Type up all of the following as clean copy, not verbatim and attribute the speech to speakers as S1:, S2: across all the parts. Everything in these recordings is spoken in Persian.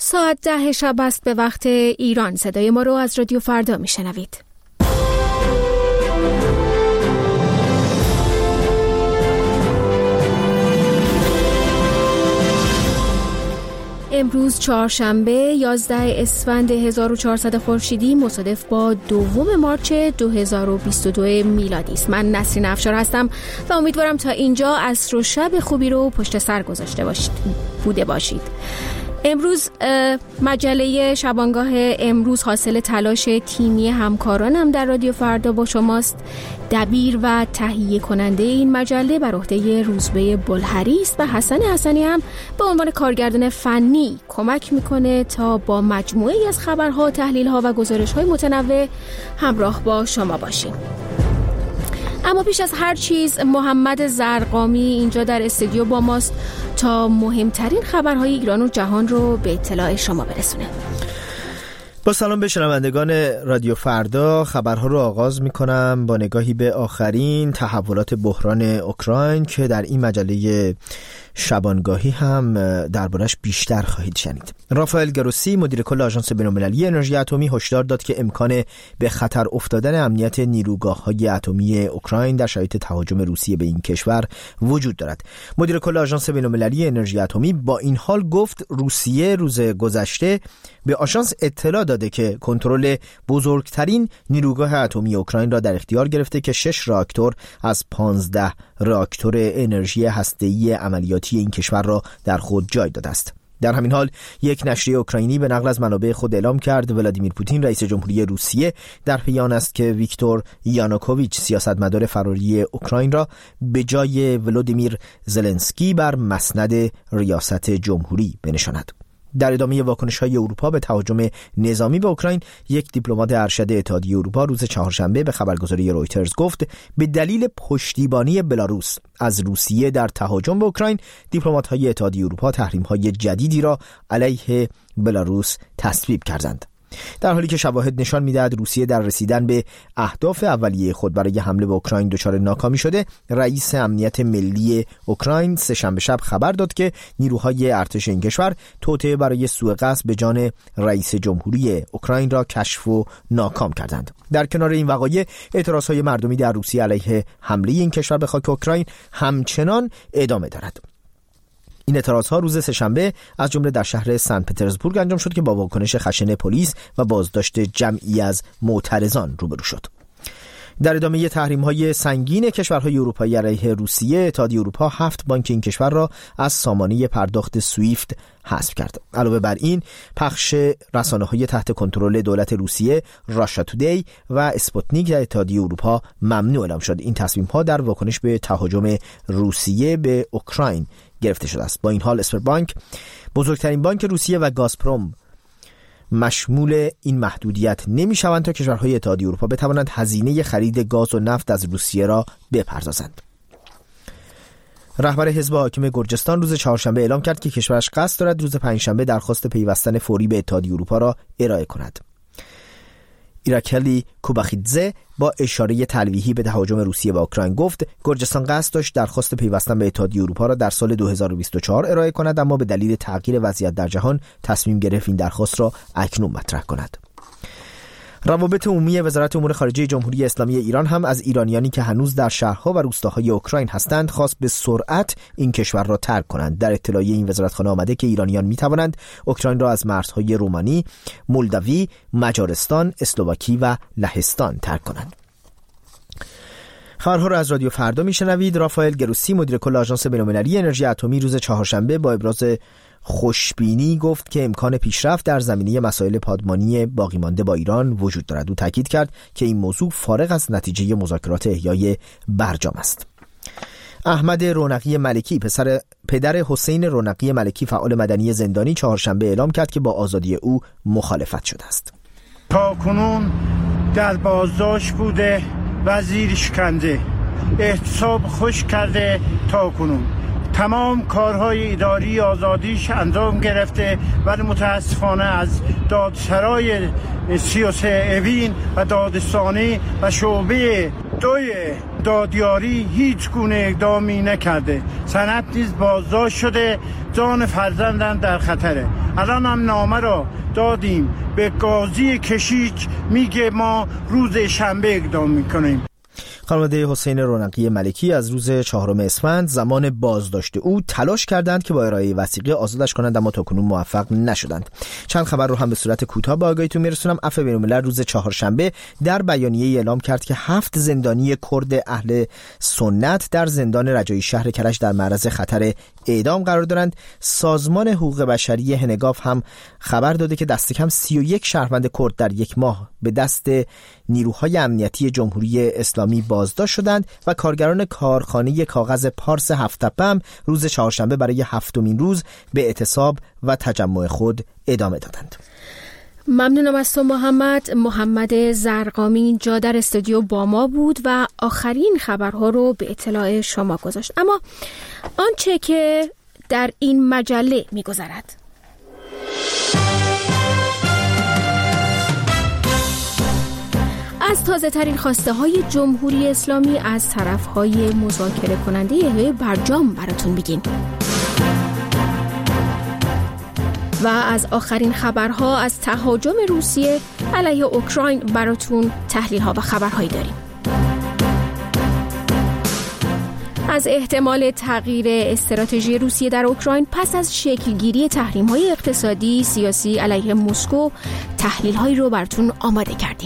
S1: ساعت 10 شب است به وقت ایران. صدای ما رو از رادیو فردا میشنوید. امروز چهارشنبه 11 اسفند 1400 خورشیدی مصادف با 2 مارچ 2022 میلادی است. من نسرین افشار هستم و امیدوارم تا اینجا عصر و شب خوبی رو پشت سر گذاشته باشید. امروز مجله شبانگاه امروز حاصل تلاش تیمی همکارانم در رادیو فردا با شماست. دبیر و تهیه کننده این مجله بر عهده روزبه بلهری است و حسن حسنی هم به عنوان کارگردان فنی کمک میکنه تا با مجموعه‌ای از خبرها، تحلیل‌ها و گزارش‌های متنوع همراه با شما باشیم. اما پیش از هر چیز محمد زرقامی اینجا در استودیو با ماست تا مهمترین خبرهای ایران و جهان رو به اطلاع شما برسونه.
S2: با سلام به شنوندگان رادیو فردا، خبرها رو آغاز میکنم با نگاهی به آخرین تحولات بحران اوکراین که در این مجله شبانگاهی هم دربارش بیشتر خواهید شنید. رافائل گروسی مدیر کل آژانس بین‌المللی انرژی اتمی هشدار داد که امکان به خطر افتادن امنیت نیروگاه‌های اتمی اوکراین در شرایط تهاجم روسیه به این کشور وجود دارد. مدیر کل آژانس بین‌المللی انرژی اتمی با این حال گفت روسیه روز گذشته به آژانس اطلاع داده که کنترل بزرگترین نیروگاه اتمی اوکراین را در اختیار گرفته که 6 راکتور از 15 راکتور انرژی هسته‌ای عملیاتی این کشور را در خود جای داده است. در همین حال یک نشریه اوکراینی به نقل از منابع خود اعلام کرد ولادیمیر پوتین رئیس جمهوری روسیه در پی آن است که ویکتور یانوکوویچ سیاستمدار فراری اوکراین را به جای ولادیمیر زلنسکی بر مسند ریاست جمهوری بنشاند. در ادامه واکنش‌های اروپا به تهاجم نظامی به اوکراین، یک دیپلمات ارشد اتحادیه اروپا روز چهارشنبه به خبرگزاری رویترز گفت به دلیل پشتیبانی بلاروس از روسیه در تهاجم به اوکراین، دیپلمات‌های اتحادیه اروپا تحریم‌های جدیدی را علیه بلاروس تصویب کردند. در حالی که شواهد نشان می‌دهد روسیه در رسیدن به اهداف اولیه خود برای حمله به اوکراین دچار ناکامی شده، رئیس امنیت ملی اوکراین سه‌شنبه شب خبر داد که نیروهای ارتش این کشور توطئه برای سوء قصد به جان رئیس جمهوری اوکراین را کشف و ناکام کردند. در کنار این وقایع، اعتراضهای مردمی در روسیه علیه حمله این کشور به خاک اوکراین همچنان ادامه دارد. این اعتراضها روز سه‌شنبه از جمله در شهر سن پترزبورگ انجام شد که با واکنش خشن پلیس و بازداشت جمعی از معترضان روبرو شد. در ادامه تحریم‌های سنگین کشورهای اروپایی علیه روسیه، اتحادیه اروپا 7 بانک این کشور را از سامانه پرداخت سویفت حذف کرد. علاوه بر این، پخش رسانه‌های تحت کنترل دولت روسیه، راشا تودی و اسپوتنیک در اتحادیه اروپا ممنوع اعلام شد. این تصمیم‌ها در واکنش به تهاجم روسیه به اوکراین گرفته شده است. با این حال اسپربانک، بزرگترین بانک روسیه، و گازپروم مشمول این محدودیت نمی‌شوند تا کشورهای اتحادیه اروپا بتوانند هزینه خرید گاز و نفت از روسیه را بپردازند. رهبر حزب حاکم گرجستان روز چهارشنبه اعلام کرد که کشورش قصد دارد روز پنجشنبه درخواست پیوستن فوری به اتحادیه اروپا را ارائه کند. ایراکلی کوباخیدزه با اشاره تلویحی به تهاجم روسیه به اوکراین گفت گرجستان قصد داشت درخواست پیوستن به اتحادیه اروپا را در سال 2024 ارائه کند، اما به دلیل تغییر وضعیت در جهان تصمیم گرفت این درخواست را اکنون مطرح کند. روابط عمومی وزارت امور خارجه جمهوری اسلامی ایران هم از ایرانیانی که هنوز در شهرها و روستاهای اوکراین هستند خواست به سرعت این کشور را ترک کنند. در اطلاعیه این وزارتخانه آمده که ایرانیان می توانند اوکراین را از مرزهای رومانی، مولداوی، مجارستان، اسلواکی و لهستان ترک کنند. خبرها را از رادیو فردا میشنوید. رافائل گروسی مدیر کل آژانس بین‌المللی انرژی اتمی روز چهارشنبه با ابراز خوشبینی گفت که امکان پیشرفت در زمینه مسائل پادمانی باقی مانده با ایران وجود دارد. او تاکید کرد که این موضوع فارغ از نتیجه مذاکرات احیای برجام است. احمد رونقی ملکی پدر حسین رونقی ملکی فعال مدنی زندانی چهارشنبه اعلام کرد که با آزادی او مخالفت شده است.
S3: تا کنون در بازداشت بوده، وزیر شکنده، احتساب خوش کرده، تا کنون تمام کارهای اداری آزادیش انجام گرفته، ولی متاسفانه از دادسرای 33 اوین و دادستانی و شعبه دوی دادیاری هیچ گونه اقدامی نکرده. سند نیز بازداشت شده، جان فرزندم در خطره. الان هم نامه را دادیم به قاضی کشیک، میگه ما روز شنبه اقدام میکنیم.
S2: خانواده حسین رونقی ملکی از روز 4 اسفند زمان بازداشت او تلاش کردند که با ارائه وثیقه آزادش کنند، اما تاکنون موفق نشدند. چند خبر رو هم به صورت کوتاه به آگاهیتون میرسونم. عفو بین‌الملل روز 4 در بیانیه اعلام کرد که 7 زندانی کرد اهل سنت در زندان رجایی شهر کرج در معرض خطر اعدام قرار دارند. سازمان حقوق بشری هنگاف هم خبر داده که دست کم 31 شهروند کرد در یک ماه به دست نیروهای امنیتی جمهوری اسلامی بازداشت شدند و کارگران کارخانه کاغذ پارس هفت‌تپه هم روز 4 برای 7مین روز به اعتصاب و تجمع خود ادامه دادند.
S1: ممنونم از تو محمد زرقامی اینجا در استودیو با ما بود و آخرین خبرها رو به اطلاع شما گذاشت. اما آنچه که در این مجله می‌گذرد، از تازه ترین خواسته های جمهوری اسلامی از طرف های مذاکره کننده یحیی برجام براتون میگیم و از آخرین خبرها از تهاجم روسیه علیه اوکراین براتون تحلیل ها و خبرهایی داریم. از احتمال تغییر استراتژی روسیه در اوکراین پس از شکلگیری تحریم‌های اقتصادی سیاسی علیه مسکو تحلیل‌هایی رو براتون آماده کردیم.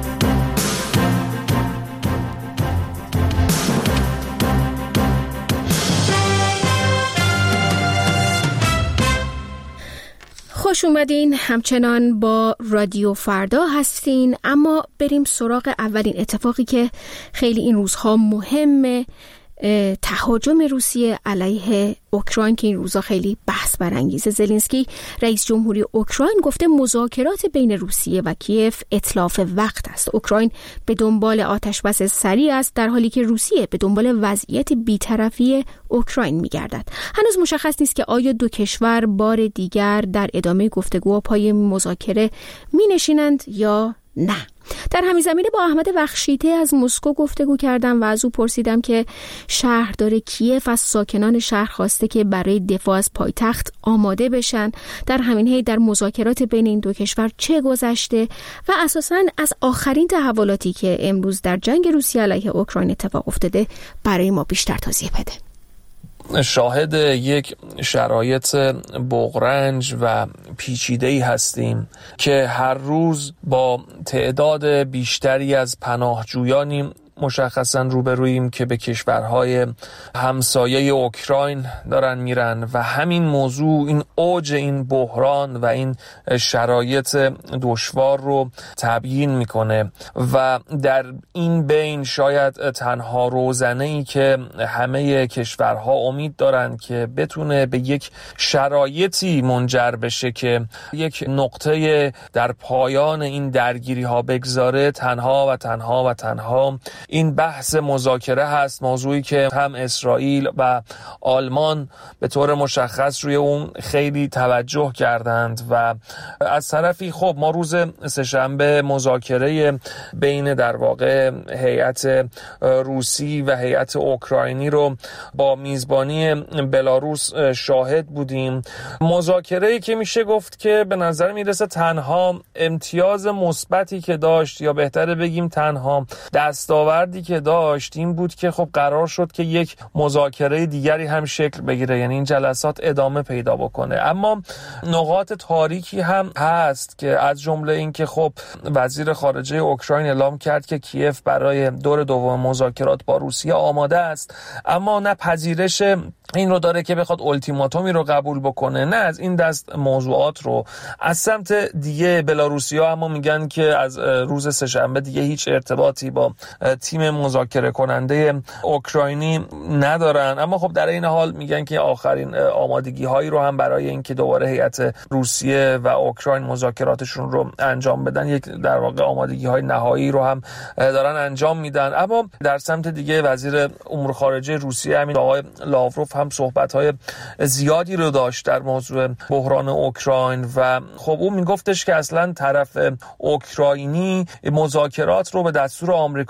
S1: خوش اومدین، همچنان با رادیو فردا هستین. اما بریم سراغ اولین اتفاقی که خیلی این روزها مهمه، تهاجم روسیه علیه اوکراین که این روزها خیلی بحث برانگیزه. زلنسکی رئیس جمهوری اوکراین گفته مذاکرات بین روسیه و کیف اتلاف وقت است. اوکراین به دنبال آتشبس سریع است در حالی که روسیه به دنبال وضعیت بی‌طرفی اوکراین می‌گردد. هنوز مشخص نیست که آیا دو کشور بار دیگر در ادامه گفتگوها پای مذاکره می‌نشینند یا نه. در همین زمینه با احمد بخشیده از مسکو گفتگو کردم و از او پرسیدم که شهردار کیف از ساکنان شهر خواسته که برای دفاع از پایتخت آماده بشن. در همین حین در مذاکرات بین این دو کشور چه گذشته و اساساً از آخرین تحولاتی که امروز در جنگ روسیه علیه اوکراین اتفاق افتاده برای ما بیشتر توضیح بده.
S4: شاهد یک شرایط بغرنج و پیچیده‌ای هستیم که هر روز با تعداد بیشتری از پناهجویانی مشخصا روبروییم که به کشورهای همسایه اوکراین دارن میرن و همین موضوع، این اوج این بحران و این شرایط دشوار رو تبیین میکنه و در این بین شاید تنها روزنه‌ای که همه کشورها امید دارن که بتونه به یک شرایطی منجر بشه که یک نقطه در پایان این درگیری ها بگذاره، تنها این بحث مذاکره هست. موضوعی که هم اسرائیل و آلمان به طور مشخص روی اون خیلی توجه کردند و از طرفی خب ما روز سه‌شنبه مذاکره بین در واقع هیئت روسی و هیئت اوکراینی رو با میزبانی بلاروس شاهد بودیم. مذاکره‌ای که میشه گفت که به نظر میرسه تنها امتیاز مثبتی که داشت، یا بهتره بگیم تنها دستاوردی که داشت، این بود که خب قرار شد که یک مذاکره دیگری هم شکل بگیره، یعنی این جلسات ادامه پیدا بکنه. اما نقاط تاریکی هم هست که از جمله این که خب وزیر خارجه اوکراین اعلام کرد که کیف برای دور دوم مذاکرات با روسیه آماده است، اما نه پذیرش این رو داره که بخواد التیماتومی رو قبول بکنه، نه از این دست موضوعات رو. از سمت دیگه بلاروسیا اما میگن که از روز سه‌شنبه دیگه هیچ ارتباطی با تیم مذاکره کننده اوکراینی ندارن، اما خب در این حال میگن که آخرین آمادگی هایی رو هم برای اینکه دوباره هیئت روسیه و اوکراین مذاکراتشون رو انجام بدن، یک در واقع آمادگی های نهایی رو هم دارن انجام میدن. اما در سمت دیگه وزیر امور خارجه روسیه همین آقای لاوروف هم صحبت‌های زیادی رو داشت در موضوع بحران اوکراین و خب اون میگفتش که اصلا طرف اوکراینی مذاکرات رو به دستور آمریکایی‌ها داره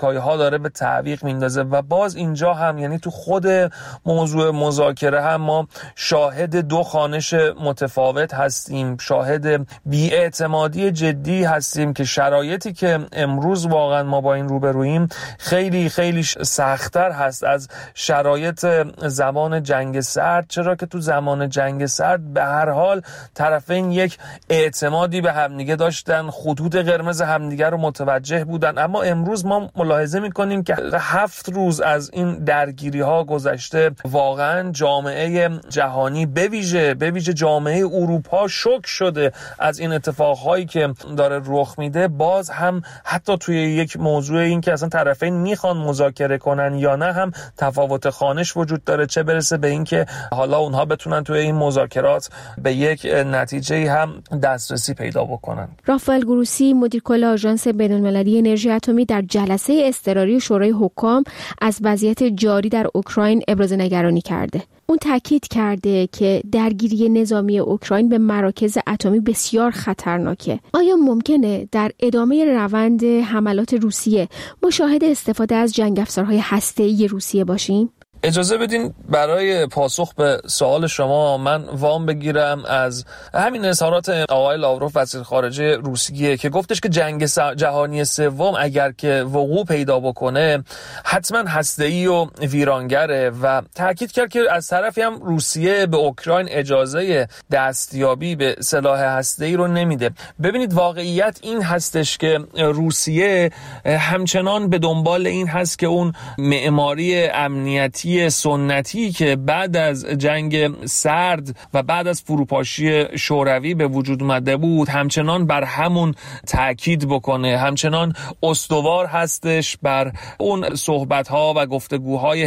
S4: داره به تعویق میندازه. و باز اینجا هم یعنی تو خود موضوع مذاکره هم ما شاهد دو خوانش متفاوت هستیم، شاهد بی‌اعتمادی جدی هستیم که شرایطی که امروز واقعا ما با این روبروییم خیلی خیلی سخت‌تر هست از شرایط زمان جنگ سرد، چرا که تو زمان جنگ سرد به هر حال طرفین یک اعتمادی به همدیگه داشتن، خطوط قرمز همدیگه رو متوجه بودن. اما امروز ما ملاحظه می‌کنیم که 7 روز از این درگیری‌ها گذشته، واقعا جامعه جهانی به ویژه جامعه اروپا شوک شده از این اتفاقهایی که داره رخ میده. باز هم حتی توی یک موضوع این که اصلا طرفین میخوان مذاکره کنن یا نه هم تفاوت خوانش وجود داره، چه برسه به این که حالا اونها بتونن توی این مذاکرات به یک نتیجه هم دسترسی پیدا بکنن.
S1: رافائل گروسی مدیر کل آژانس بین‌المللی انرژی اتمی در جلسه اضطراری شورای حکام از وضعیت جاری در اوکراین ابراز نگرانی کرده. اون تاکید کرده که درگیری نظامی اوکراین به مراکز اتمی بسیار خطرناکه. آیا ممکنه در ادامه روند حملات روسیه ما شاهد استفاده از جنگ افزارهای هسته‌ای روسیه باشیم؟
S4: اجازه بدین برای پاسخ به سوال شما من وام بگیرم از همین اظهارات آقای لاوروف وزیر خارجه روسیه که گفتش که جنگ جهانی سوم اگر که وقوع پیدا بکنه حتما هسته‌ای و ویرانگره و تاکید کرد که از طرفی هم روسیه به اوکراین اجازه دستیابی به سلاح هسته‌ای رو نمیده. ببینید واقعیت این هستش که روسیه همچنان به دنبال این هست که اون معماری امنیتی سنتی که بعد از جنگ سرد و بعد از فروپاشی شوروی به وجود اومده بود همچنان بر همون تاکید بکنه، همچنان استوار هستش بر اون صحبت‌ها و گفتگوهای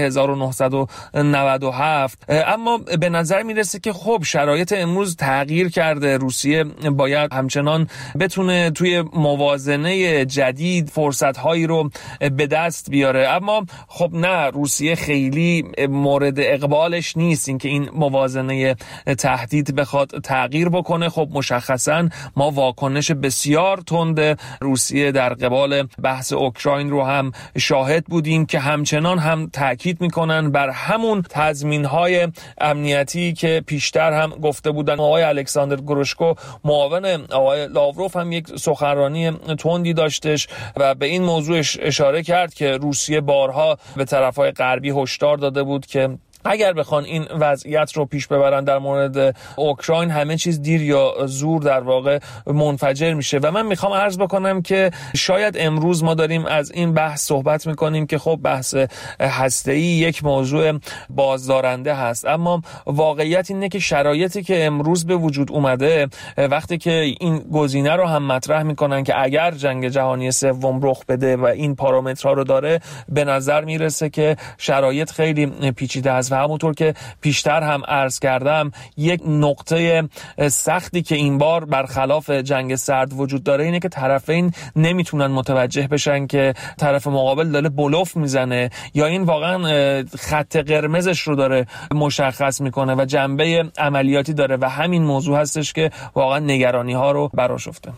S4: 1997. اما به نظر میرسه که خب شرایط امروز تغییر کرده، روسیه باید همچنان بتونه توی موازنه جدید فرصت‌هایی رو به دست بیاره. اما خب نه، روسیه خیلی مورد اقبالش نیست اینکه این موازنه تهدید بخواد تغییر بکنه. خب مشخصا ما واکنش بسیار تند روسیه در قبال بحث اوکراین رو هم شاهد بودیم که همچنان هم تاکید میکنن بر همون تضمین‌های امنیتی که پیشتر هم گفته بودن. آقای الکساندر گروشکو معاون آقای لاوروف هم یک سخنرانی تندی داشتش و به این موضوع اشاره کرد که روسیه بارها به طرف‌های غربی هشدار داده بود که اگر بخوان این وضعیت رو پیش ببرن در مورد اوکراین همه چیز دیر یا زور در واقع منفجر میشه. و من میخوام عرض بکنم که شاید امروز ما داریم از این بحث صحبت میکنیم که خب بحث هسته‌ای یک موضوع بازدارنده هست، اما واقعیت اینه که شرایطی که امروز به وجود اومده وقتی که این گزینه رو هم مطرح میکنن که اگر جنگ جهانی سوم رخ بده و این پارامترها رو داره، به نظر میرسه که شرایط خیلی پیچیده است. و همونطور که پیشتر هم عرض کردم یک نقطه سختی که این بار برخلاف جنگ سرد وجود داره اینه که طرفین نمیتونن متوجه بشن که طرف مقابل داره بلوف میزنه یا این واقعا خط قرمزش رو داره مشخص میکنه و جنبه عملیاتی داره و همین موضوع هستش که واقعا نگرانی ها رو برآشفته.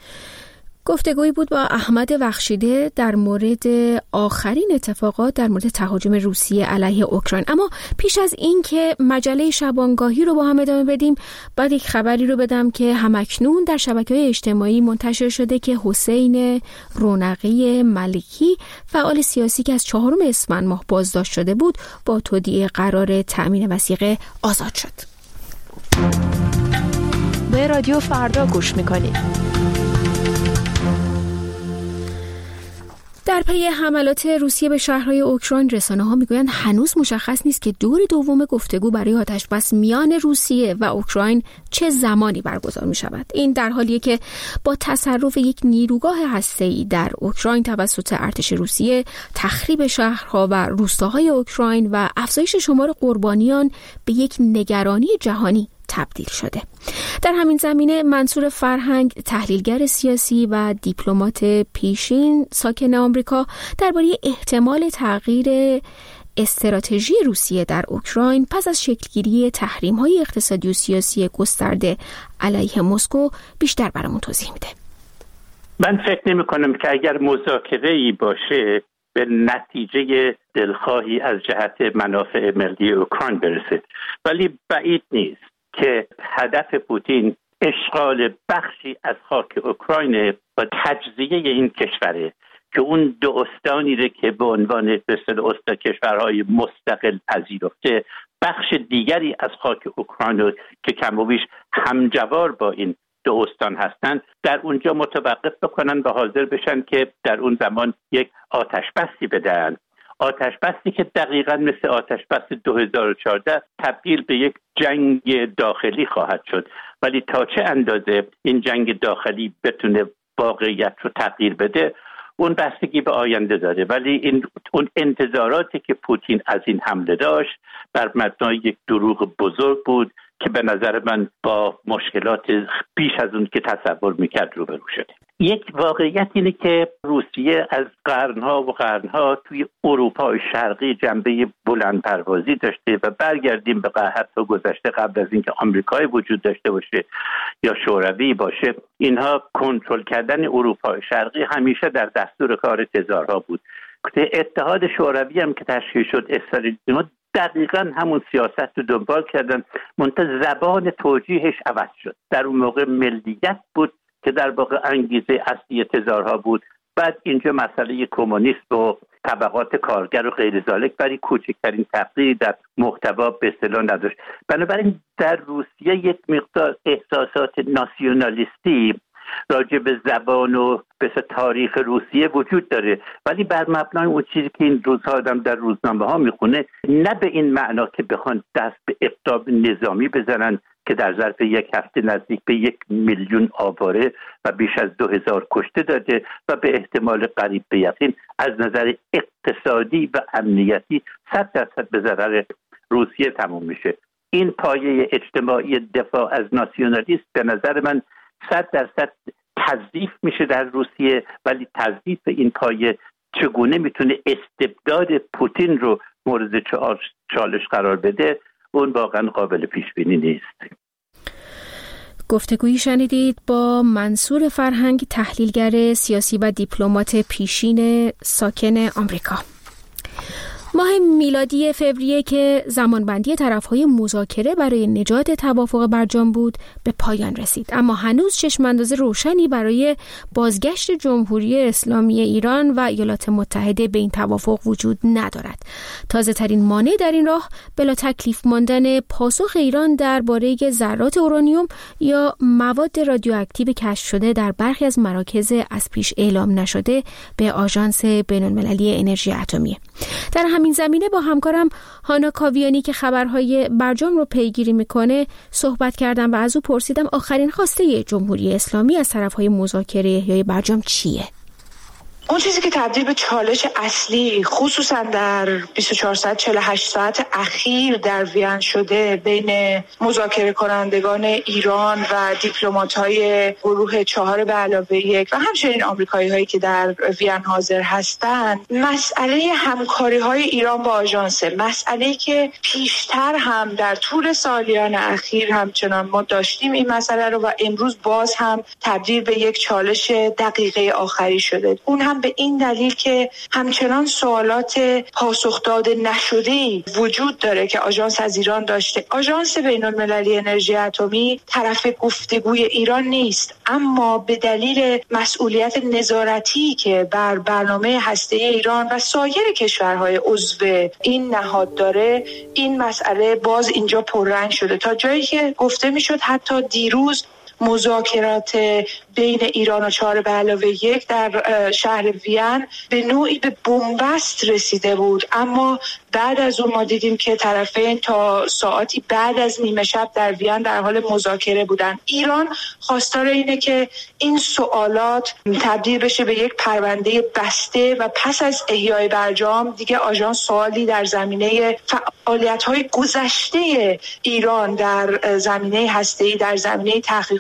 S1: گفتگویی بود با احمد بخشیده در مورد آخرین اتفاقات در مورد تهاجم روسیه علیه اوکراین. اما پیش از این که مجله شبانگاهی رو با هم ادامه بدیم، باید یک خبری رو بدم که همکنون در شبکه‌های اجتماعی منتشر شده که حسین رونقی ملکی فعال سیاسی که از 4 اسفند ماه بازداشت شده بود با تودیع قرار تأمین وثیقه آزاد شد.
S5: به رادیو فردا گوش می‌کنید.
S1: در پی حملات روسیه به شهرهای اوکراین رسانه‌ها میگویند هنوز مشخص نیست که دور دوم گفتگو برای آتش‌بس میان روسیه و اوکراین چه زمانی برگزار می‌شود. این در حالیه که با تصرف یک نیروگاه هسته‌ای در اوکراین توسط ارتش روسیه، تخریب شهرها و روستاهای اوکراین و افزایش شمار قربانیان به یک نگرانی جهانی تبدیل شده. در همین زمینه منصور فرهنگ، تحلیلگر سیاسی و دیپلمات پیشین ساکن آمریکا، درباره احتمال تغییر استراتژی روسیه در اوکراین پس از شکلگیری تحریم‌های اقتصادی و سیاسی گسترده علیه مسکو بیشتر برامون توضیح میده.
S6: من فکر نمی‌کنم که اگر مذاکره‌ای باشه به نتیجه دلخواهی از جهت منافع ملی اوکراین برسه، ولی بعید نیست که هدف پوتین اشغال بخشی از خاک اوکراین و تجزیه این کشوره که اون دو استانی رو که به عنوان کشورهای مستقل پذیرفته، بخش دیگری از خاک اوکراین که کم و بیش همجوار با این دو استان هستند در اونجا متوقف بکنن و حاضر بشن که در اون زمان یک آتش بسی بدن. آتش بسی که دقیقاً مثل آتش بس 2014 تبدیل به یک جنگ داخلی خواهد شد، ولی تا چه اندازه این جنگ داخلی بتونه واقعیت رو تغییر بده اون بستگی به آینده داره. ولی اون انتظاراتی که پوتین از این حمله داشت بر مبنای یک دروغ بزرگ بود که به نظر من با مشکلات بیش از اون که تصور میکرد روبرو شده. یک واقعیت اینه که روسیه از قرنها توی اروپای شرقی جنبه بلند پروازی داشته و برگردیم به حتی گذشته قبل از اینکه آمریکای وجود داشته باشه یا شوروی باشه، اینها کنترل کردن اروپای شرقی همیشه در دستور کار تزارها بود. اتحاد شوروی هم که تشکیل شد استالینیسم دقیقاً همون سیاست رو دنبال کردن، منتها زبان توجیهش عوض شد. در اون موقع ملیت بود که در واقع انگیزه اصلی تزارها بود. بعد اینجا مسئله کمونیسم و طبقات کارگر و غیر ذالک برای کوچکترین تغییری در محتوا به اصطلاح نداشت. بنابراین در روسیه یک مقدار احساسات ناسیونالیستی راجع به زبان و به تاریخ روسیه وجود داره، ولی بر مبنای اون چیزی که این روزها آدم در روزنامه ها میخونه، نه به این معنا که بخوان دست به اقدام نظامی بزنن که در ظرف یک هفته نزدیک به 1 میلیون آواره و بیش از 2000 کشته داده و به احتمال قریب به یقین از نظر اقتصادی و امنیتی 100% به ضرر روسیه تموم میشه. این پایه اجتماعی دفاع از ناسیونالیسم به نظر من 100% تضعیف میشه در روسیه، ولی تضعیف این پایه چگونه میتونه استبداد پوتین رو مورد چالش قرار بده، اون واقعا قابل پیش بینی نیست.
S1: گفتگویی شنیدید با منصور فرهنگ، تحلیلگر سیاسی و دیپلمات پیشین ساکن آمریکا. ماه میلادی فوریه که زمانبندی طرف‌های مذاکره برای نجات توافق برجام بود به پایان رسید، اما هنوز چشم‌انداز روشنی برای بازگشت جمهوری اسلامی ایران و ایالات متحده به این توافق وجود ندارد. تازه‌ترین مانع در این راه بلا تکلیف ماندن پاسخ ایران درباره ذرات اورانیوم یا مواد رادیواکتیو کشف شده در برخی از مراکز از پیش اعلام نشده به آژانس بین‌المللی انرژی اتمی. در همین زمینه با همکارم هانا کاویانی که خبرهای برجام رو پیگیری میکنه صحبت کردم و از او پرسیدم آخرین خواسته جمهوری اسلامی از طرفهای مذاکره احیای برجام چیه؟
S7: اون چیزی که تبدیل به چالش اصلی خصوصا در 24 ساعت 48 ساعت اخیر در وین شده بین مذاکره کنندگان ایران و دیپلمات‌های گروه 4+1 و همچنین آمریکایی‌هایی که در وین حاضر هستند، مسئله همکاری‌های ایران با آژانس، مسئله‌ای که پیشتر هم در طول سالیان اخیر همچنان ما داشتیم این مسئله رو و امروز باز هم تبدیل به یک چالش دقیقه آخری شده. اون هم به این دلیل که همچنان سوالات پاسخ داده نشده‌ای وجود داره که آژانس از ایران داشته. آژانس بین‌المللی انرژی اتمی طرف گفتگوی ایران نیست، اما به دلیل مسئولیت نظارتی که بر برنامه هسته‌ای ایران و سایر کشورهای عضو این نهاد داره، این مسئله باز اینجا پررنگ شده تا جایی که گفته میشد حتی دیروز مذاکرات بین ایران و 4+1 در شهر وین به نوعی به بنبست رسیده بود، اما بعد از اون ما دیدیم که طرفین تا ساعتی بعد از نیمه شب در وین در حال مذاکره بودن. ایران خواستار اینه که این سوالات تبدیل بشه به یک پرونده بسته و پس از احیای برجام دیگه آژانس سوالی در زمینه فعالیت‌های گذشته ایران در زمینه هسته‌ای، در زمینه تحقیقات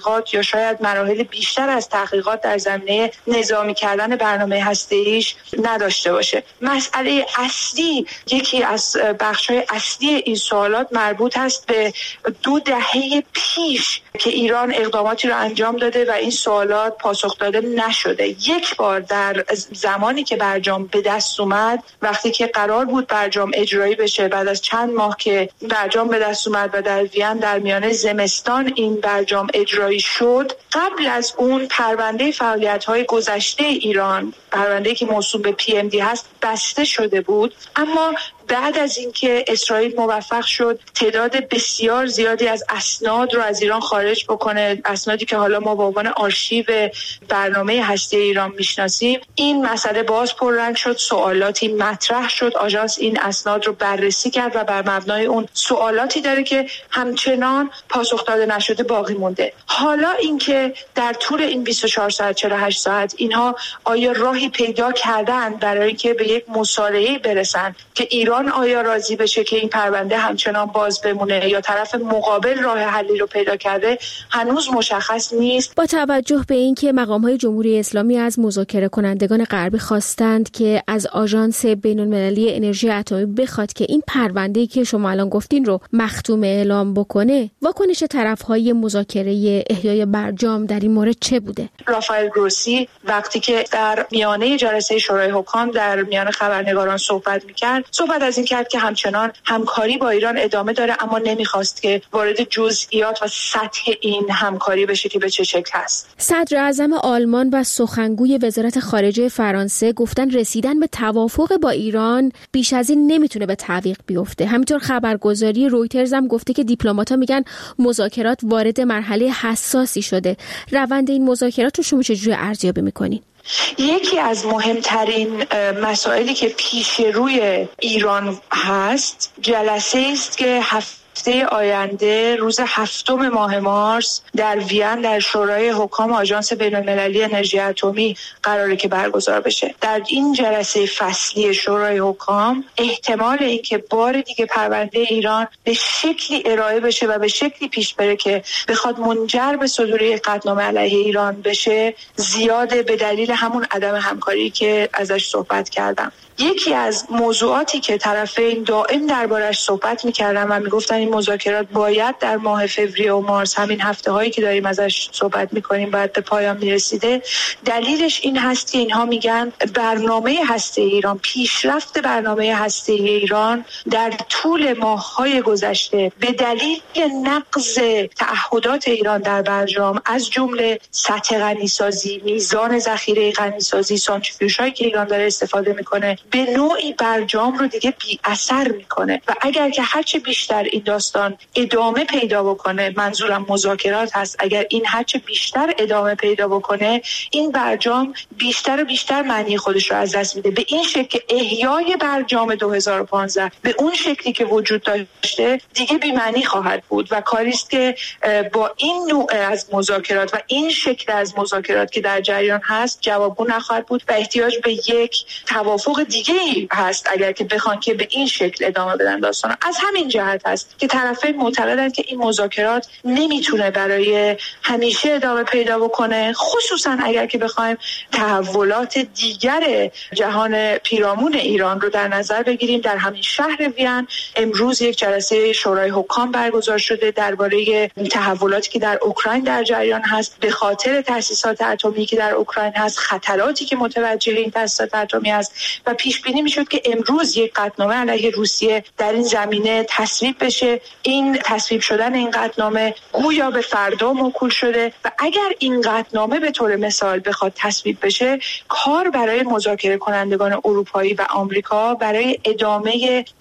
S7: تحقیقات یا شاید مراحل بیشتر از تحقیقات در زمینه نظامی کردن برنامه هسته‌ایش نداشته باشه. مسئله اصلی، یکی از بخش‌های اصلی این سوالات مربوط است به 2 دهه پیش که ایران اقداماتی را انجام داده و این سوالات پاسخ داده نشده. یک بار در زمانی که برجام به دست اومد، وقتی که قرار بود برجام اجرایی بشه، بعد از چند ماه که برجام به دست اومد و در وین در میانه زمستان این برجام اجرایی شد، قبل از اون پرونده فعالیت‌های گذشته ایران، پرونده‌ای که موسوم به PMD هست، بسته شده بود. اما بعد از اینکه اسرائیل موفق شد تعداد بسیار زیادی از اسناد رو از ایران خارج بکنه، اسنادی که حالا ما به عنوان آرشیو برنامه هسته ایران میشناسیم، این مسئله باز پررنگ شد، سوالاتی مطرح شد. آژانس این اسناد رو بررسی کرد و بر مبنای اون سوالاتی داره که همچنان پاسخ داده نشده باقی مونده. حالا اینکه در طول این 24 ساعت 48 ساعت اینها آیا راهی پیدا کردن برای اینکه به یک مصالحه‌ای برسن که ایران آیا راضی بشه که این پرونده همچنان باز بمونه یا طرف مقابل راه حلی رو پیدا کرده، هنوز مشخص نیست.
S1: با توجه به اینکه مقام‌های جمهوری اسلامی از مذاکره کنندگان غربی خواستند که از آژانس بین‌المللی انرژی اتمی بخواد که این پرونده‌ای که شما الان گفتین رو مختوم اعلام بکنه، واکنش طرف‌های مذاکره احیای برجام در این مورد چه بوده؟
S7: رافائل گروسی وقتی که در میانه جلسه شورای حکام در میان خبرنگاران صحبت می‌کرد، صحبت از این کرد که همچنان همکاری با ایران ادامه داره، اما نمیخواست که وارد جزئیات و سطح این همکاری بشه که به چه شکل هست.
S1: صدر اعظم آلمان و سخنگوی وزارت خارجه فرانسه گفتن رسیدن به توافق با ایران بیش از این نمیتونه به تعویق بیفته. همینطور خبرگزاری رویترز هم گفته که دیپلمات‌ها میگن مذاکرات وارد مرحله حساسی شده. روند این مذاکرات رو شما چجوری ارزیابی میکنین؟
S7: یکی از مهمترین مسائلی که پیش روی ایران هست جلسه است که هفته آینده روز 7 ماه مارس در وین در شورای حکام آژانس بین‌المللی انرژی اتمی قراره که برگزار بشه. در این جلسه فصلی شورای حکام احتمال اینکه بار دیگه پرونده ایران به شکلی ارائه بشه و به شکلی پیش بره که بخواد منجر به صدور یک قطعنامه علیه ایران بشه زیاده، به دلیل همون عدم همکاری که ازش صحبت کردم. یکی از موضوعاتی که طرفین دائم دربارش صحبت می‌کردن و میگفتن این مذاکرات باید در ماه فوریه و مارس، همین هفته‌هایی که داریم ازش صحبت می‌کنیم، باید به پایان می‌رسیده. دلیلش این هست که اینها میگن برنامه هسته ایران، پیشرفت برنامه هسته ایران در طول ماه‌های گذشته به دلیل نقض تعهدات ایران در برجام، از جمله سطح غنیسازی، میزان ذخیره غنیسازی، سانتریفیوژهایی که ایران داره استفاده می‌کنه، به نوعی برجام رو دیگه بی اثر میکنه و اگر که هرچه بیشتر این داستان ادامه پیدا بکنه، منظورم مذاکرات هست، اگر این هرچه بیشتر ادامه پیدا بکنه، این برجام بیشتر و بیشتر معنی خودش رو از دست میده. به این شکل که احیای برجام 2015 به اون شکلی که وجود داشته دیگه بی معنی خواهد بود و کاری است که با این نوع از مذاکرات و این شکل از مذاکرات که در جریان هست جوابگو نخواهد بود و احتیاج به یک توافق دیگه‌ای هست اگر که بخوان که به این شکل ادامه بدن داستان. از همین جهت هست که طرفین معتقدند که این مذاکرات نمیتونه برای همیشه ادامه پیدا بکنه، خصوصا اگر که بخوایم تحولات دیگر جهان پیرامون ایران رو در نظر بگیریم. در همین شهر وین امروز یک جلسه شورای حکام برگزار شده درباره تحولاتی که در اوکراین در جریان هست به خاطر تأسیسات اتمی که در اوکراین هست، خطراتی که متوجه این تأسیسات اتمی است و پیش بینی میشد که امروز یک قطعنامه علیه روسیه در این زمینه تصویب بشه. این تصویب شدن این قطعنامه گویا به فردا موکول شده و اگر این قطعنامه به طور مثال بخواد تصویب بشه، کار برای مذاکره کنندگان اروپایی و آمریکا برای ادامه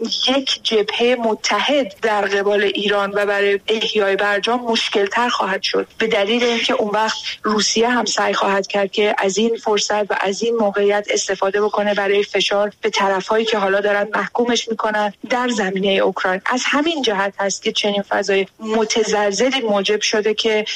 S7: یک جبهه متحد در قبال ایران و برای احیای برجام مشکل‌تر خواهد شد، به دلیل اینکه اون وقت روسیه هم سعی خواهد کرد که از این فرصت و از این موقعیت استفاده بکنه برای فشار به طرف‌هایی که حالا دارن محکومش میکنن در زمینه اوکراین. از همین جهت هست که چنین فضای متزلزلی موجب شده که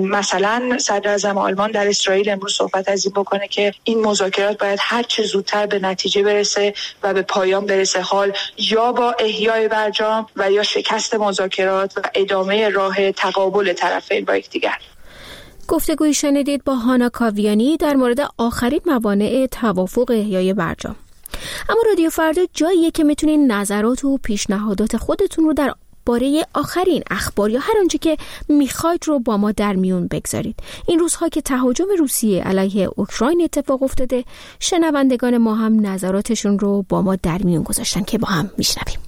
S7: مثلا صدر اعظم آلمان در اسرائیل امروز صحبت از این بکنه که این مذاکرات باید هر چه زودتر به نتیجه برسه و به پایان برسه، حال یا با احیای برجام و یا شکست مذاکرات و ادامه راه تقابل طرفین با یکدیگر.
S1: گفتگوی شنیدید با هانا کاویانی در مورد آخرین موانع توافق احیای برجام. اما رادیو فردا جاییه که میتونین نظرات و پیشنهادات خودتون رو در باره آخرین اخبار یا هر آنچه که میخواید رو با ما در میون بگذارید. این روزها که تهاجم روسیه علیه اوکراین اتفاق افتاده، شنوندگان ما هم نظراتشون رو با ما در میون گذاشتن که با هم میشنویم.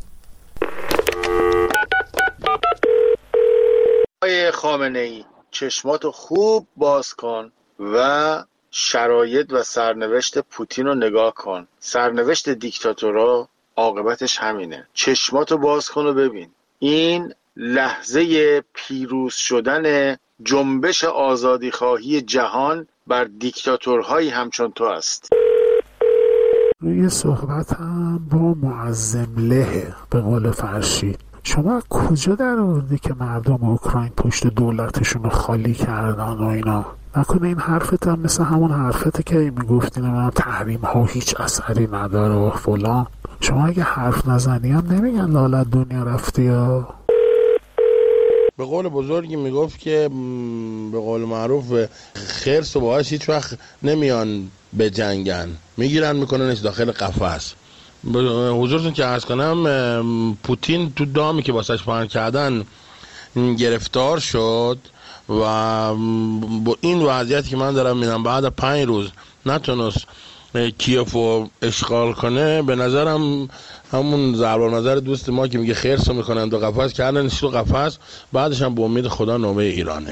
S8: آقای خامنه‌ای، چشماتو خوب باز کن و شرایط و سرنوشت پوتین رو نگاه کن. سرنوشت دیکتاتورها عاقبتش همینه. چشماتو باز کن و ببین. این لحظه پیروز شدن جنبش آزادیخواهی جهان بر دیکتاتورهایی همچون تو است.
S9: روی صحبتم با معظم له به قول فرشید، شما کجا در آوردی که مردم اوکراین پشت دولتشون رو خالی کردن و اینا؟ نکنه این حرفت هم مثل همون حرفته که میگفتین من تحریم ها هیچ اثری نداره و فلان. شما اگه حرف نزنی هم نمیگن لالت دنیا رفتی یا؟
S10: به قول بزرگی میگفت که به قول معروف خرس و باعث هیچ وقت نمیان به جنگن، میگیرن میکننش داخل قفس. حضورتون که عرض کنم پوتین تو دامی که واسش پهن کردن گرفتار شد و با این وضعیتی که من دارم میدم بعد 5 روز نتونست کیف رو اشغال کنه. به نظرم همون ضرب نظر دوست ما که میگه خرس رو میکنن دو قفس کردنش تو قفس، بعدش هم به امید خدا نوبه ایرانه.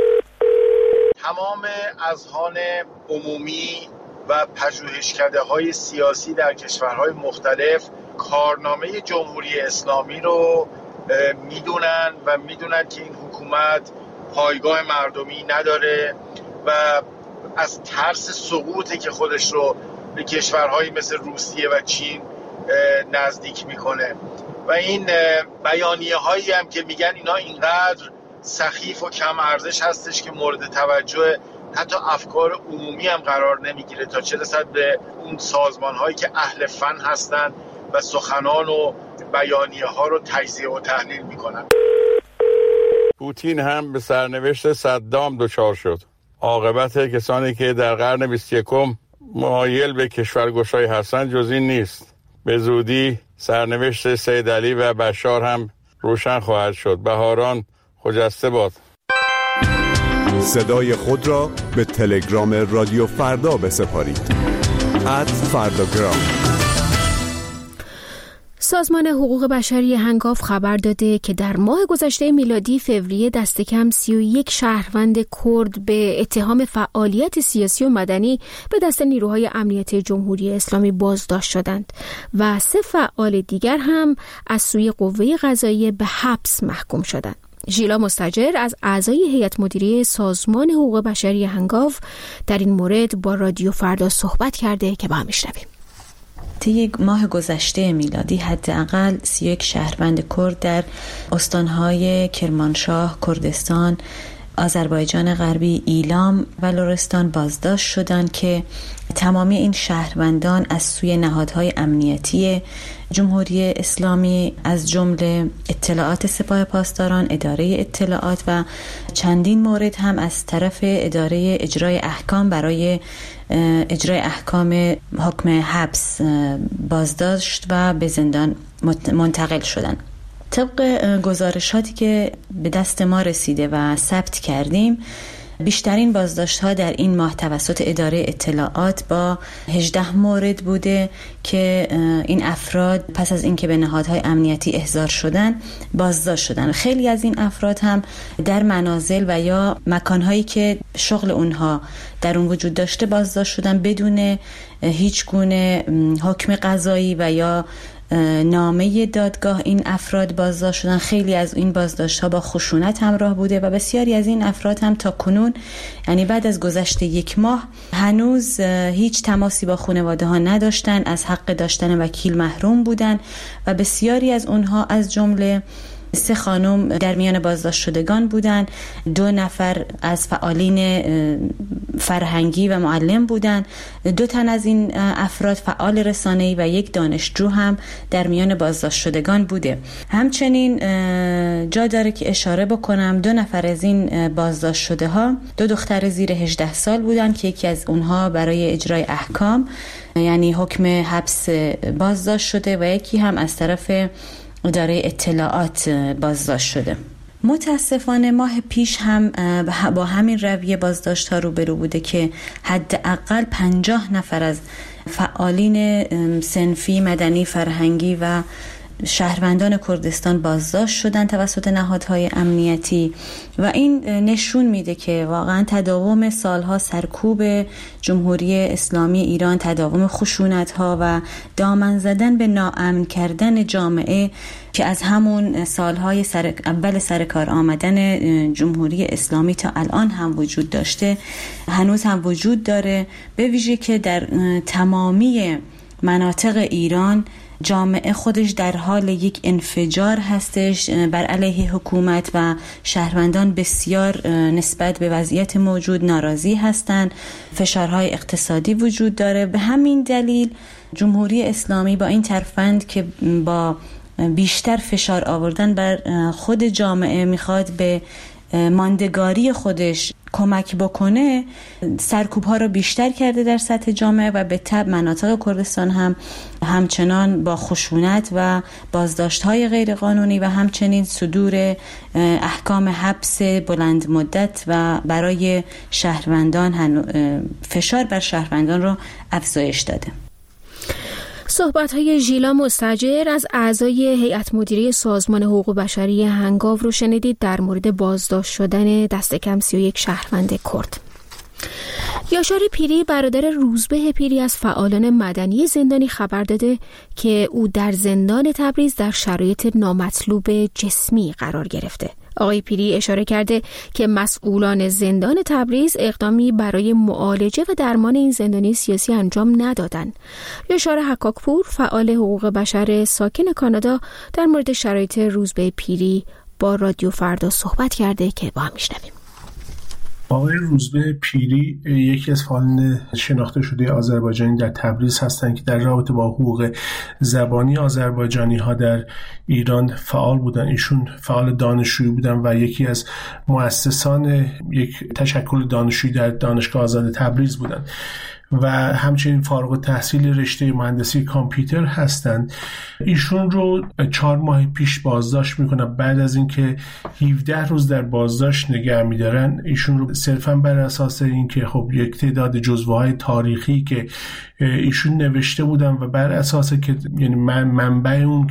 S8: تمام اذهان عمومی و پژوهشکده های سیاسی در کشورهای مختلف کارنامه جمهوری اسلامی رو میدونن و میدونن که این حکومت پایگاه مردمی نداره و از ترس سقوطی که خودش رو به کشورهایی مثل روسیه و چین نزدیک میکنه و این بیانیه هایی هم که میگن اینا اینقدر سخیف و کم ارزش هستش که مورد توجه حتی افکار عمومی هم قرار نمیگیره، تا چه رسد به اون سازمان هایی که اهل فن هستن و سخنان و بیانیه ها رو تجزیه و تحلیل میکنن.
S11: پوتین هم به سرنوشت صدام دچار شد. عاقبت کسانی که در قرن 21 مایل به کشورگشایی هستند جز این نیست. به زودی سرنوشت سید علی و بشار هم روشن خواهد شد. بهاران خجسته باد.
S12: صدای خود را به تلگرام رادیو فردا بسپارید. @فرداگرام.
S1: سازمان حقوق بشری هنگاف خبر داده که در ماه گذشته میلادی فوریه دست کم 31 شهروند کرد به اتهام فعالیت سیاسی و مدنی به دست نیروهای امنیتی جمهوری اسلامی بازداشت شدند و 3 فعال دیگر هم از سوی قوه قضاییه به حبس محکوم شدند. ژیلا مستاجر از اعضای هیئت مدیره سازمان حقوق بشری هنگاف در این مورد با رادیو فردا صحبت کرده که با هم میشنویم.
S13: طی ماه گذشته میلادی حداقل 31 شهروند کرد در استانهای کرمانشاه، کردستان، آذربایجان غربی، ایلام و لرستان بازداشت شدند که تمامی این شهروندان از سوی نهادهای امنیتی جمهوری اسلامی از جمله اطلاعات سپاه پاسداران، اداره اطلاعات و چندین مورد هم از طرف اداره اجرای احکام برای اجرای احکام حکم حبس بازداشت و به زندان منتقل شدند. طبق گزارشاتی که به دست ما رسیده و ثبت کردیم، بیشترین بازداشت‌ها در این ماه توسط اداره اطلاعات با 18 مورد بوده که این افراد پس از اینکه به نهادهای امنیتی احضار شدن بازداشت شدن. خیلی از این افراد هم در منازل و یا مکانهایی که شغل اونها در اون وجود داشته بازداشت شدن بدون هیچ گونه حکم قضایی و یا نامه دادگاه. این افراد بازداشت شدن. خیلی از این بازداشت‌ها با خشونت همراه بوده و بسیاری از این افراد هم تا کنون، یعنی بعد از گذشت 1 ماه، هنوز هیچ تماسی با خانواده ها نداشتن، از حق داشتن وکیل محروم بودن و بسیاری از اونها از جمله 3 خانم در میان بازداشت شدگان بودند، 2 نفر از فعالین فرهنگی و معلم بودند، 2 تن از این افراد فعال رسانه‌ای و 1 دانشجو هم در میان بازداشت شدگان بوده. همچنین جا داره که اشاره بکنم 2 نفر از این بازداشت شده ها 2 دختر زیر 18 سال بودند که یکی از اونها برای اجرای احکام یعنی حکم حبس بازداشت شده و یکی هم از طرف اداره اطلاعات بازداشت شده. متاسفانه ماه پیش هم با همین رویه بازداشت ها روبرو بوده که حداقل 50 نفر از فعالین صنفی، مدنی، فرهنگی و شهروندان کردستان بازداشت شدن توسط نهادهای امنیتی و این نشون میده که واقعا تداوم سالها سرکوب جمهوری اسلامی ایران، تداوم خشونت‌ها و دامن زدن به ناامن کردن جامعه که از همون سالهای اول سرکار آمدن جمهوری اسلامی تا الان هم وجود داشته، هنوز هم وجود داره، به ویژه که در تمامی مناطق ایران جامعه خودش در حال یک انفجار هستش بر علیه حکومت و شهروندان بسیار نسبت به وضعیت موجود ناراضی هستند. فشارهای اقتصادی وجود داره. به همین دلیل جمهوری اسلامی با این ترفند که با بیشتر فشار آوردن بر خود جامعه میخواد به ماندگاری خودش کمک بکنه، سرکوب ها رو بیشتر کرده در سطح جامعه و به تبع مناطق کردستان هم همچنان با خشونت و بازداشت های غیر قانونی و همچنین صدور احکام حبس بلند مدت و برای شهروندان فشار بر شهروندان رو افزایش داده.
S1: صحبت‌های ژیلا مستاجر از اعضای هیئت مدیره سازمان حقوق بشری هنگاو رو شنیدید در مورد بازداشت شدن دست کم 31 شهروند کرد. یاشار پیری برادر روزبه پیری از فعالان مدنی زندانی خبر داده که او در زندان تبریز در شرایط نامطلوب جسمی قرار گرفته. آقای پیری اشاره کرده که مسئولان زندان تبریز اقدامی برای معالجه و درمان این زندانی سیاسی انجام ندادند. یاشار حکاکپور فعال حقوق بشر ساکن کانادا در مورد شرایط روزبه پیری با رادیو فردا صحبت کرده که با هم میشنویم.
S14: آقای روزبه پیری یکی از فعالان شناخته شده آذربایجانی در تبریز هستند که در رابطه با حقوق زبانی آذربایجانی ها در ایران فعال بودن. ایشون فعال دانشجویی بودن و یکی از مؤسسان یک تشکل دانشجویی در دانشگاه آزاد تبریز بودن و همچنین فارغ التحصیل رشته مهندسی کامپیوتر هستند. ایشون رو 4 ماه پیش بازداشت میکنن. بعد از اینکه 17 روز در بازداشت نگه میدارن ایشون رو صرفا بر اساس اینکه خب یک تعداد جزوه‌های تاریخی که ایشون نوشته بودن و بر اساس که یعنی منبع اون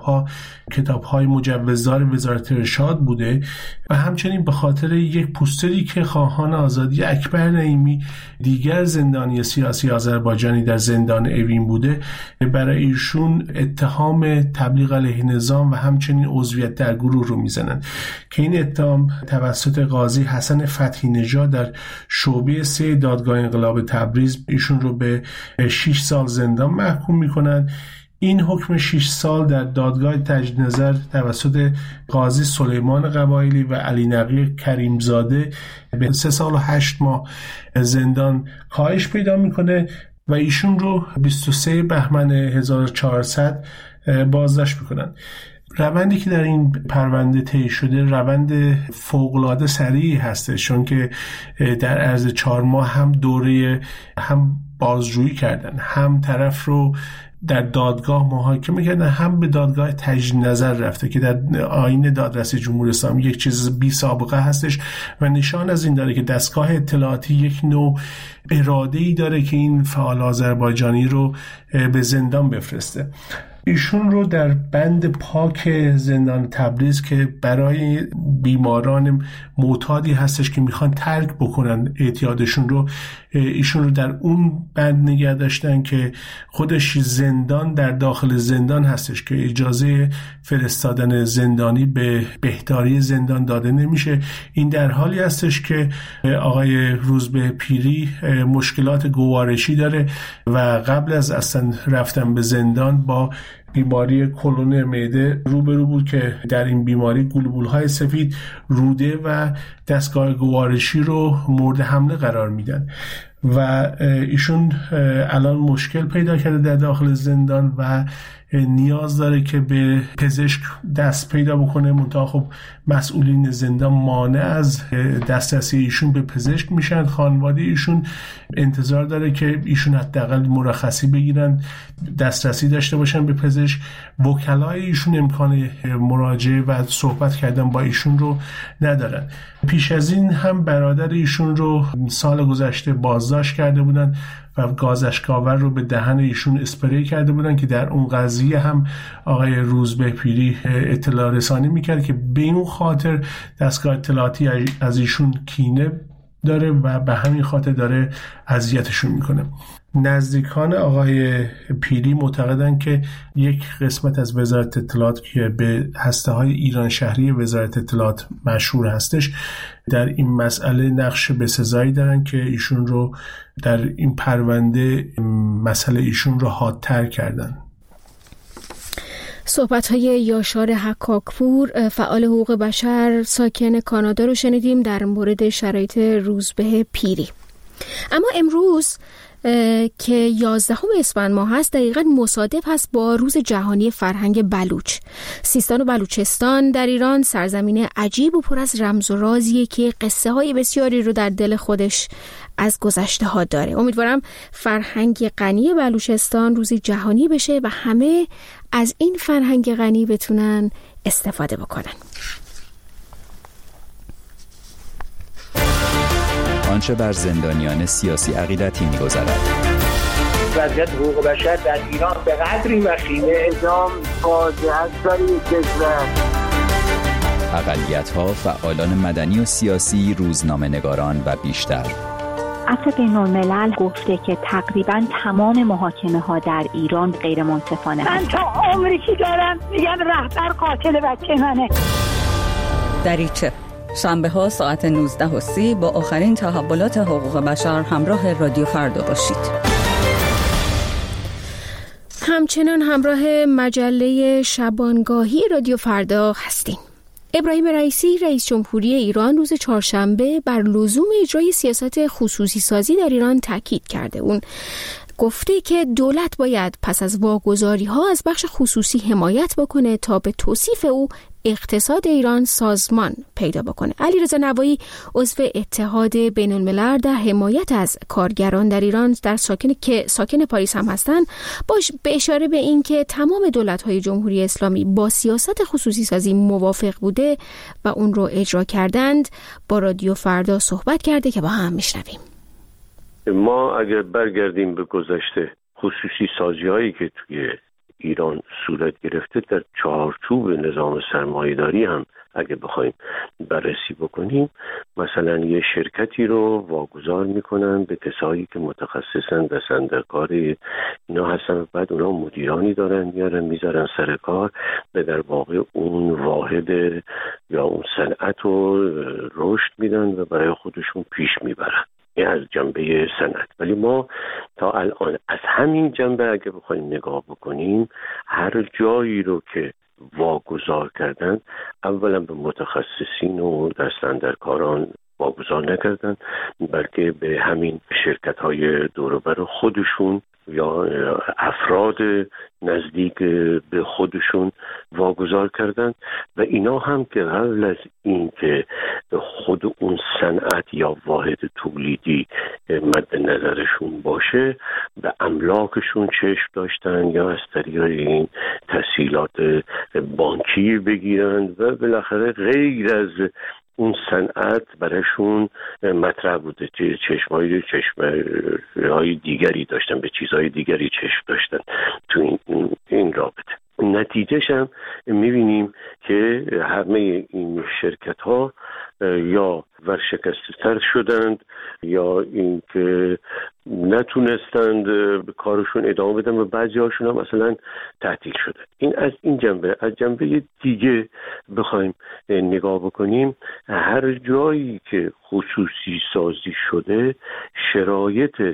S14: کتاب‌های مجوزدار وزارت ارشاد بوده و همچنین به خاطر یک پوستری که خواهان آزادی اکبر نعیمی دیگر زندانی سیاسی آذربایجانی در زندان اوین بوده، برای ایشون اتهام تبلیغ علیه نظام و همچنین عضویت در گروه رو میزنن که این اتهام توسط قاضی حسن فتحی نژاد در شعبه 3 دادگاه انقلاب تبریز ایشون رو به 6 سال زندان محکوم میکنن. این حکم 6 سال در دادگاه تجدید نظر توسط قاضی سلیمان قبایلی و علی نقی کریمزاده به 3 سال و 8 ماه زندان کاهش پیدا میکنه و ایشون رو 23 بهمن 1400 بازداشت میکنن. روندی که در این پرونده طی شده روند فوق‌العاده سریعی هست، چون که در عرض 4 ماه هم دوره هم بازجویی کردن، هم طرف رو در دادگاه محاکمه کردن، هم به دادگاه تجدید نظر رفته که در آیین دادرسی جمهوری اسلامی یک چیز بی سابقه هستش و نشان از این داره که دستگاه اطلاعاتی یک نوع اراده‌ای داره که این فعال آذربایجانی رو به زندان بفرسته. ایشون رو در بند پاک زندان تبریز که برای بیماران معتادی هستش که میخوان ترک بکنن اعتیادشون رو، ایشون رو در اون بند نگه داشتن که خودش زندان در داخل زندان هستش که اجازه فرستادن زندانی به بهداری زندان داده نمیشه. این در حالی هستش که آقای روزبه پیری مشکلات گوارشی داره و قبل از اصلا رفتن به زندان با بیماری کلون معده روبرو بود که در این بیماری گلبول‌های سفید روده و دستگاه گوارشی رو مورد حمله قرار میدن و ایشون الان مشکل پیدا کرده در داخل زندان و نیاز داره که به پزشک دست پیدا بکنه. منتها خب مسئولین زندان مانع از دسترسی ایشون به پزشک میشن. خانواده ایشون انتظار داره که ایشون حداقل مرخصی بگیرن، دسترسی داشته باشن به پزشک. وکلای ایشون امکان مراجعه و صحبت کردن با ایشون رو ندارن. پیش از این هم برادر ایشون رو سال گذشته بازداشت کرده بودن و گاز اشک‌آور رو به دهن ایشون اسپری کرده بودن که در اون قضیه هم آقای روزبه پیری اطلاع رسانی میکرد که به این خاطر دستگاه اطلاعاتی از ایشون کینه داره و به همین خاطر داره اذیتشون میکنه. نزدیکان آقای پیری معتقدن که یک قسمت از وزارت اطلاعات که به هسته‌های ایران شهری وزارت اطلاعات مشهور هستش در این مسئله نقش بسزایی دارن که ایشون رو در این پرونده مسئله ایشون رو حادتر کردن.
S1: صحبت‌های یاشار حکاکپور فعال حقوق بشر ساکن کانادا رو شنیدیم در مورد شرایط روزبه پیری. اما امروز که 11 اسفند ماه هست دقیقاً مصادف هست با روز جهانی فرهنگ بلوچ. سیستان و بلوچستان در ایران سرزمین عجیب و پر از رمز و رازیه که قصه های بسیاری رو در دل خودش از گذشته ها داره. امیدوارم فرهنگ غنی بلوچستان روزی جهانی بشه و همه از این فرهنگ غنی بتونن استفاده بکنن.
S15: آنچه بر زندانیان سیاسی عقیدتی می‌گذرد.
S16: وضعیت حقوق بشر در ایران به قدری وخیمه اعدام فاجعه است برای کشور.
S15: اقلیت‌ها، فعالان مدنی و سیاسی، روزنامه‌نگاران و بیشتر.
S17: عفو بین‌الملل گفته که تقریباً تمام محاکمه‌ها در ایران غیر منصفانه.
S18: من تا عمری که دارم میگن رهبر قاتل بچه منه.
S19: دریچه شنبه ها ساعت 19:30 با آخرین تحولات حقوق بشر همراه رادیو فردا باشید.
S1: همچنان همراه مجله شبانگاهی رادیو فردا هستیم. ابراهیم رئیسی رئیس جمهوری ایران روز چهارشنبه بر لزوم اجرای سیاست خصوصی سازی در ایران تاکید کرده. اون گفته که دولت باید پس از واگذاری‌ها از بخش خصوصی حمایت بکنه تا به توصیف او اقتصاد ایران سازمان پیدا بکنه. علیرضا نوایی عضو اتحاد بین‌الملل در حمایت از کارگران در ایران که ساکن پاریس هم هستند به اشاره به این که تمام دولت‌های جمهوری اسلامی با سیاست خصوصی سازی موافق بوده و اون رو اجرا کردند با رادیو فردا صحبت کرده که با هم میشنویم.
S20: ما اگر برگردیم به گذشته خصوصی سازی هایی که توی ایران صورت گرفته در چارچوب نظام سرمایه‌داری هم اگه بخوایم بررسی بکنیم، مثلا یه شرکتی رو واگذار میکنن به کسایی که متخصصن دست‌اندرکار اینا هستن و بعد اونا مدیرانی دارن میارن میذارن سر کار و در واقع اون واحد یا اون صنعت رو رشد میدن و برای خودشون پیش میبرن. این از جنبه صنعت. ولی ما تا الان از همین جنبه اگه بخوایم نگاه بکنیم، هر جایی رو که واگذار کردن اولا به متخصصین و دست‌اندرکاران واگذار نکردن، بلکه به همین شرکت‌های دور و بر خودشون یا افراد نزدیک به خودشون واگذار کردن و اینا هم که قبل از این که خود اون صنعت یا واحد تولیدی مد نظرشون باشه به املاکشون چشم داشتن یا از طریق این تسهیلات بانکی بگیرن و بالاخره غیر از اون صنعت برایشون مطرح بوده، چشم‌های دیگری داشتن، به چیزهای دیگری چشم داشتن تو این رابطه. نتیجهش هم میبینیم که همه این شرکت ها یا ورشکسته تر شدند یا اینکه نتونستند به کارشون ادامه بدن و بعضی هاشون هم مثلا تعطیل شدن. این از این جنبه. از جنبه دیگه بخوایم نگاه بکنیم، هر جایی که خصوصی سازی شده شرایط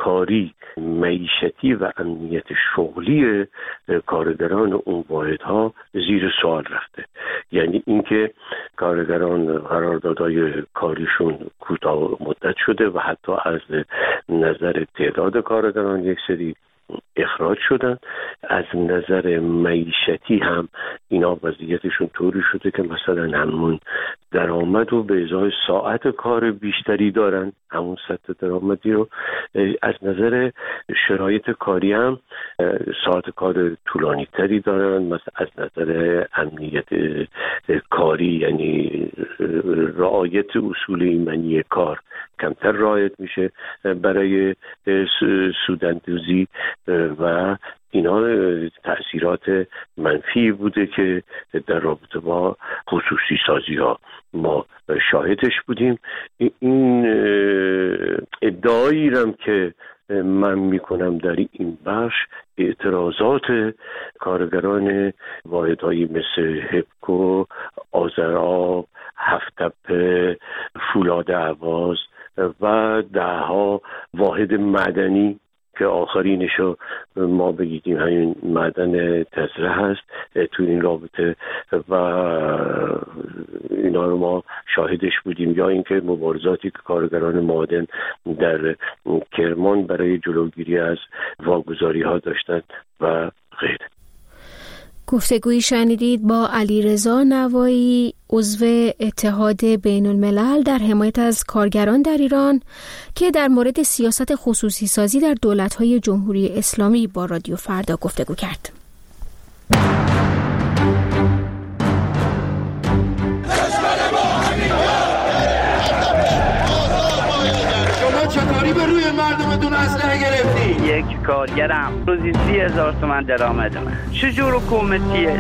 S20: کاری، معیشتی و امنیت شغلی کارگران اون واحدها زیر سوال رفته. یعنی اینکه کارگران قراردادهای کاریشون کوتاه مدت شده و حتی از نظر تعداد کارگران یک سری اخراج شدن. از نظر معیشتی هم اینا وضعیتشون طوری شده که مثلا همون درآمد رو به ازای ساعت کار بیشتری دارن، همون سطح درآمدی رو. از نظر شرایط کاری هم ساعت کار طولانی تری دارن. مثلا از نظر امنیت کاری، یعنی رعایت اصول ایمنی کار کمتر رعایت میشه برای سوداندوزی و اینا تأثیرات منفی بوده که در رابطه با خصوصی سازی ها ما شاهدش بودیم. این ادعایی رم که من میکنم در این بخش اعتراضات کارگران واحدهایی مثل هپکو، آذرآب، هفت‌تپه، فولاد اهواز و دهها واحد معدنی که آخرینشو ما بگیدیم همین معدن تزره هست تو این رابطه و اینا رو ما شاهدش بودیم. یا اینکه مبارزاتی که کارگران معدن در کرمان برای جلوگیری از واگذاری ها داشتن و غیره.
S1: گفتگویی شنیدید با علیرضا نوایی، عضو اتحاد بین الملل در حمایت از کارگران در ایران، که در مورد سیاست خصوصی سازی در دولت‌های جمهوری اسلامی با رادیو فردا گفتگو کرد.
S21: شما چطوری به روی مردمتون اسلحه گرفتی؟
S22: یک کارگرم روزی 30,000 تومان درآمدمه. چجور حکومتیه؟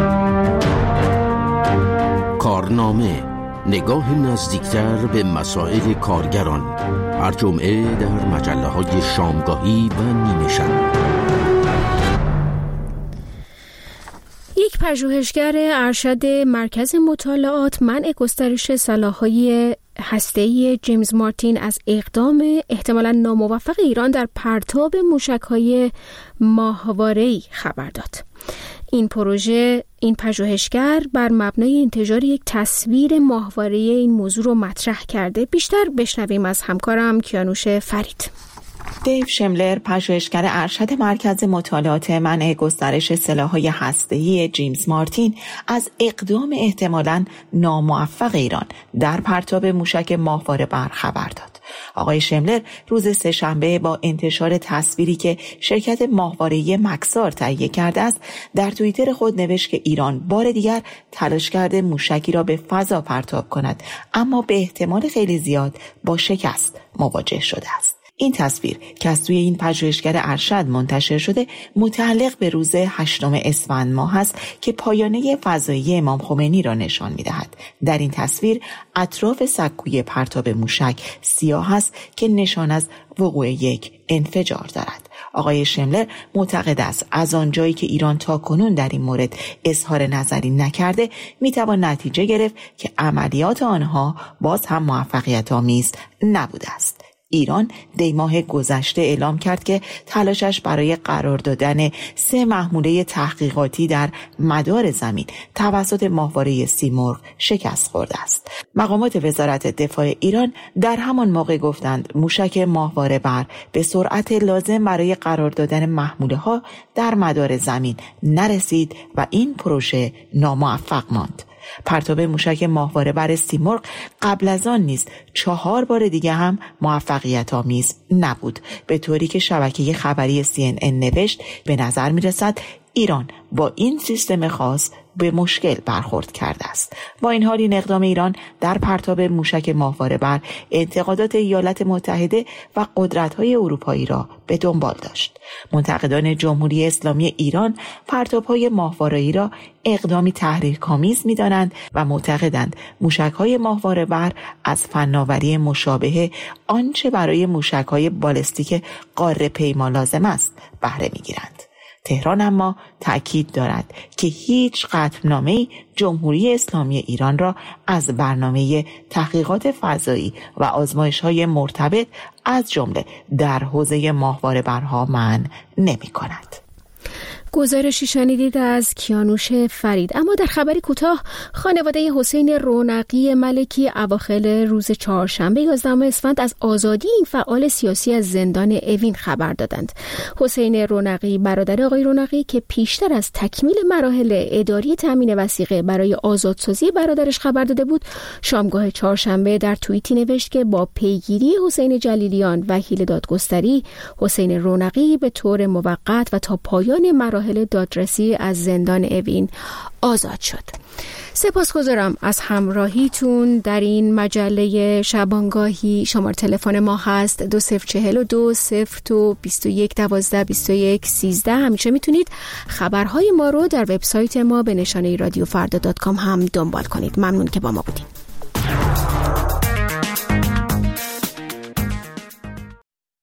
S23: کارنامه، نگاه نزدیکتر به مسائل کارگران، هر جمعه در مجله‌های شامگاهی و نیمه شب.
S1: یک پژوهشگر ارشد مرکز مطالعات منع گسترش سلاح‌های هسته‌ای جیمز مارتین از اقدام احتمالاً ناموفق ایران در پرتاب موشک‌های ماهواره‌ای خبر داد. این پژوهشگر بر مبنای انتشار یک تصویر ماهواره‌ای این موضوع رو مطرح کرده. بیشتر بشنویم از همکارم کیانوش فرید.
S24: دیو شملر، پژوهشگر ارشد مرکز مطالعات منع گسترش سلاح‌های هسته‌ای جیمز مارتین، از اقدام احتمالاً ناموفق ایران در پرتاب موشک ماهواره بر خبر داد. آقای شملر روز سه‌شنبه با انتشار تصویری که شرکت ماهواره‌ای مکسار تهیه کرده است، در توییتر خود نوشت که ایران بار دیگر تلاش کرده موشکی را به فضا پرتاب کند، اما به احتمال خیلی زیاد با شکست مواجه شده است. این تصویر که از توی این پژوهشگر ارشد منتشر شده متعلق به روز 8 اسفند ماه است که پایانه فضایی امام خمینی را نشان می‌دهد. در این تصویر اطراف سکوی پرتاب موشک سیاه است که نشان از وقوع یک انفجار دارد. آقای شملر معتقد است از آنجایی که ایران تاکنون در این مورد اظهار نظری نکرده، میتوان نتیجه گرفت که عملیات آنها باز هم موفقیت آمیز نبوده است. ایران دی ماه گذشته اعلام کرد که تلاشش برای قرار دادن 3 محموله تحقیقاتی در مدار زمین توسط ماهواره سیمرغ شکست خورده است. مقامات وزارت دفاع ایران در همان موقع گفتند موشک ماهواره بر به سرعت لازم برای قرار دادن محموله ها در مدار زمین نرسید و این پروژه ناموفق ماند. پرتاب موشک ماهواره بر سیمرغ قبل از آن نیز 4 بار دیگه هم موفقیت آمیز نبود، به طوری که شبکه خبری CNN نوشت به نظر می رسد ایران با این سیستم خاص به مشکل برخورد کرده است. با این حال این اقدام ایران در پرتاب موشک ماهواره بر انتقادات ایالات متحده و قدرت‌های اروپایی را به دنبال داشت. منتقدان جمهوری اسلامی ایران پرتاب‌های ماهواره‌ای را اقدامی تحریک‌آمیز می‌دانند و معتقدند موشک‌های ماهواره بر از فناوری مشابه آنچه برای موشک‌های بالستیک قاره پیما لازم است بهره می‌گیرند. تهران اما تأکید دارد که هیچ قطعنامه‌ای جمهوری اسلامی ایران را از برنامه تحقیقات فضایی و آزمایش‌های مرتبط از جمله در حوزه ماهواره برها منع نمی‌کند.
S1: گزارشی شنیدید از کیانوش فرید. اما در خبری کوتاه، خانواده حسین رونقی ملکی اواخر روز چهارشنبه 11 اسفند از آزادی این فعال سیاسی از زندان اوین خبر دادند. حسین رونقی برادر آقای رونقی که پیشتر از تکمیل مراحل اداری تامین وثیقه برای آزادسازی برادرش خبر داده بود، شامگاه چهارشنبه در توییتی نوشت که با پیگیری حسین جلیلیان وکیل دادگستری، حسین رونقی به طور موقت و تا پایان مراحل دادرسی از زندان اوین آزاد شد. سپاسگزارم از همراهیتون در این مجله شبانگاهی. شماره تلفن ما هست 2042 021 12 21 13. همیشه میتونید خبرهای ما رو در وبسایت ما به نشانه رادیوفردا.com هم دنبال کنید. ممنون که با ما بودید.